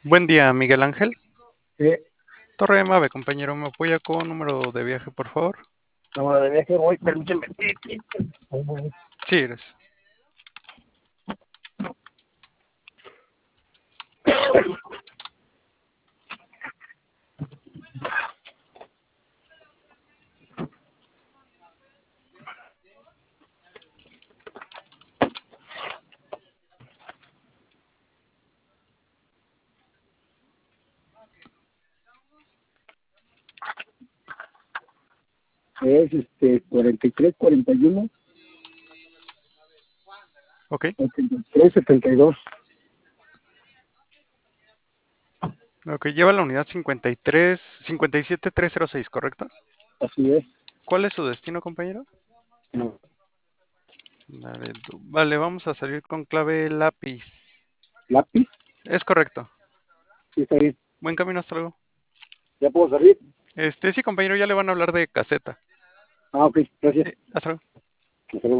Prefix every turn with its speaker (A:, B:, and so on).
A: Buen día, Miguel Ángel.
B: Sí,
A: Torre Mave, compañero, ¿me apoya con número de viaje, por favor?
B: cámara de viaje, voy, permíteme.
A: Sí, eres.
B: Es 43, 41,
A: Ok,
B: 83, 72.
A: ok, lleva la unidad 57306, ¿correcto?
B: Así es.
A: ¿Cuál es su destino, compañero?
B: No,
A: Vale, vamos a salir con clave lápiz.
B: lápiz,
A: Es correcto.
B: sí, está bien.
A: Buen camino, hasta luego.
B: ¿Ya puedo salir?
A: Sí, compañero, ya le van a hablar de caseta.
B: Ah, ok, gracias.
A: Sí, hasta luego.
B: Hasta luego.